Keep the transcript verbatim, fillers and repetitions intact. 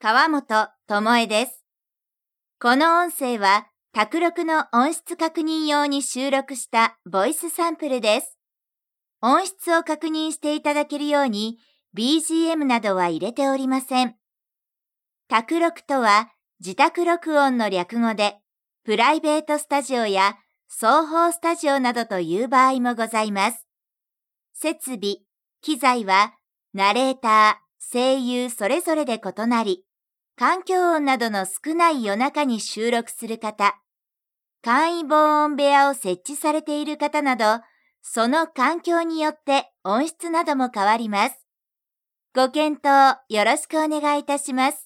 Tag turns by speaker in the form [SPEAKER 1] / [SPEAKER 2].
[SPEAKER 1] 川本智恵です。この音声は、卓録の音質確認用に収録したボイスサンプルです。音質を確認していただけるように ビージーエム などは入れておりません。卓録とは自宅録音の略語で、プライベートスタジオや双方スタジオなどという場合もございます。設備、機材はナレーター、声優それぞれで異なり、環境音などの少ない夜中に収録する方、簡易防音部屋を設置されている方など、その環境によって音質なども変わります。ご検討よろしくお願いいたします。